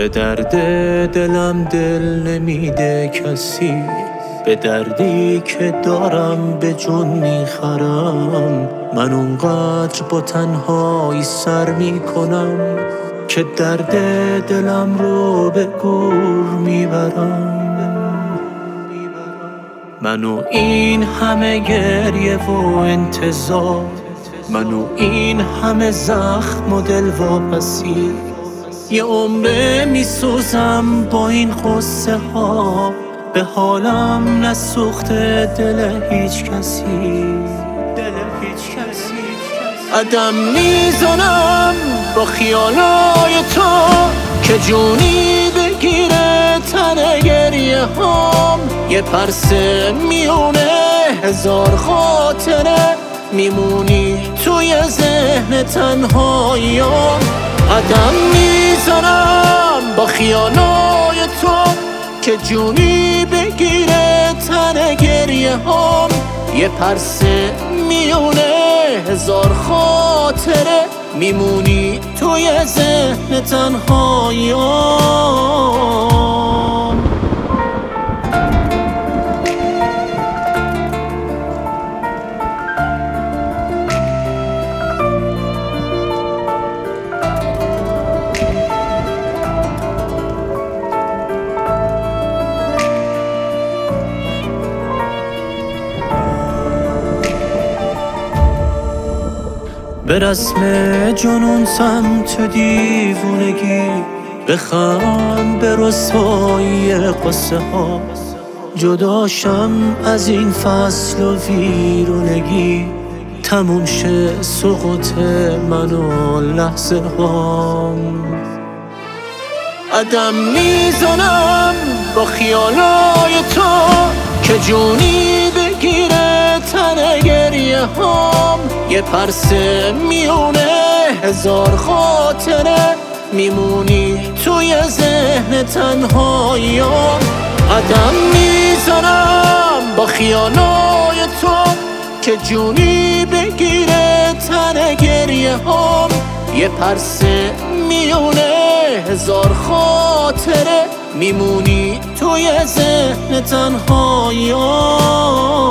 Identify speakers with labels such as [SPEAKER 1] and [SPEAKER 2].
[SPEAKER 1] به درد دلم دل نمیده کسی، به دردی که دارم به جون میخرم. من اونقدر با تنهایی سر میکنم که درد دلم رو به گور میبرم. منو این همه گریه و انتظار، منو این همه زخم و دل واپسی، یه عمره میسوزم با این قصه ها، به حالم نسوخته دل هیچ کسی. عدم میزنم با خیالای تو که جونی بگیره تن گریه هام. یه پرسه میونه هزار خاطره، میمونی توی ذهن تنهاییام. عدم میزنم با خیالای تو که جونی بگیره تن گریه هام. یه پرسه میونه هزار خاطره، میمونی توی ذهن تنهاییام. به رسم جنون سمت دیوونگی، بخند به رسوایی قصه ها. جداشم از این فصل و ویرونگی، تموم شه سقوط من و لحظه هام. عدم میزنم با خیالای تو که جونی بگیره تن گریه هام. یه پرسه میونه هزار خاطره، میمونی توی ذهن تنهاییام. عدم میزنم با خیالای تو که جونی بگیره تن گریه هام. یه پرسه میونه هزار خاطره، میمونی توی ذهن تنهاییام.